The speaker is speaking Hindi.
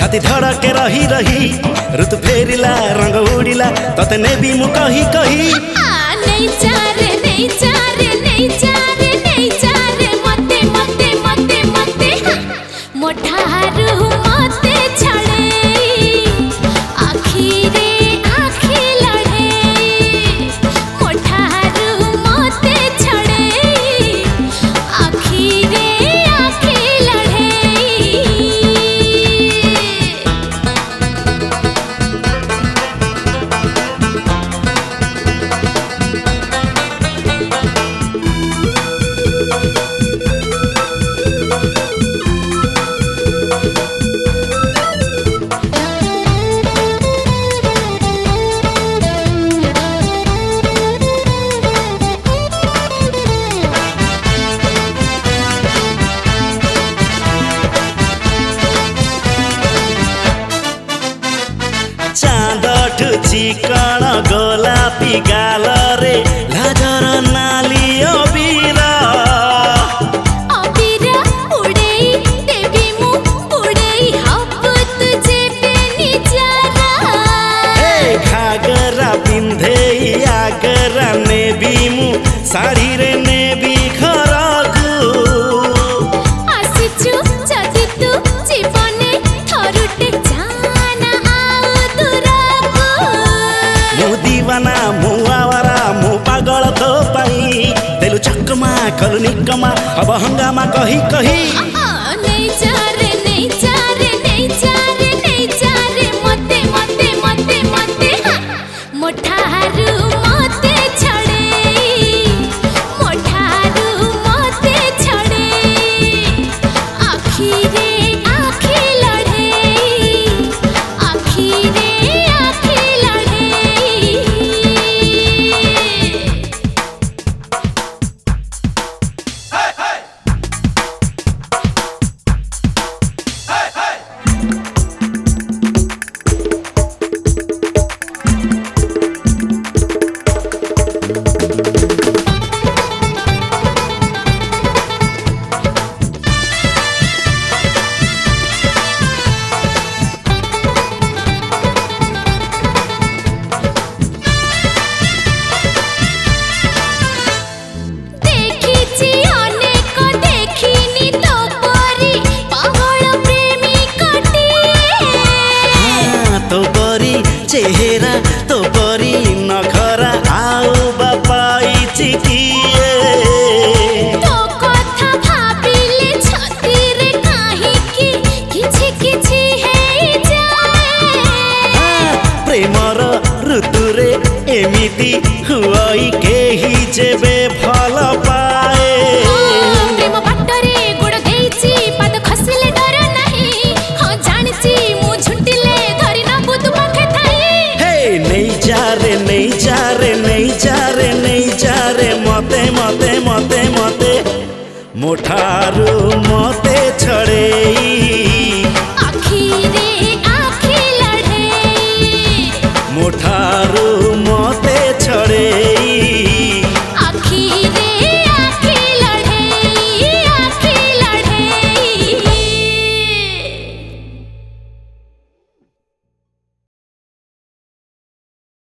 छाती धड़के रही रही ऋतु फेरिला रंग उड़िला तते नेबी मु कही कही नहीं चारे नहीं चारे नहीं चारे नहीं चारे मते मते मते मते मोठारू मते छड़े आखिरे आखि लड़े मोठारू मते छड़े आखिरे आखि लड़े चिकन गोलापी गाल रे लाजर नाली अबीर उड़ेई देवी मु उड़ेई हपत जेबे निजारा ए घागरा पिंधेई आगरा नेबी मु साड़ी रे नेबी घरकू आसिचु जदि तू जीवने थरुटे जाना आउ दूरकू मु दीवाना मु आवारा मु पागल तो पाई तेलु चकमा कलु निकमा अब हंगामा कही कही नहीं चारे नहीं चारे नहीं चारे नहीं चारे मते मते मते मते मोठारू मते छड़े मोठारू मते छड़े आखिरे आखि लड़े आखिरे आखि लड़े चेहरा तो परी नखरा आउ बापाई चिकिए तो कथा भाबिले छती रे काहे की किछि किछि हे जाए प्रेमर ऋतु रे एमिति हुई केही जेबे भल पाए प्रेम बाटरे गोड़ देइछि पाद खसिले डर नाही हां जानिछि मु झुटिले धरि न बुद पखे थाई नहीं जा रे नहीं जा रे नहीं जा रे नहीं जा रे मते मते मते मते मोठारू मते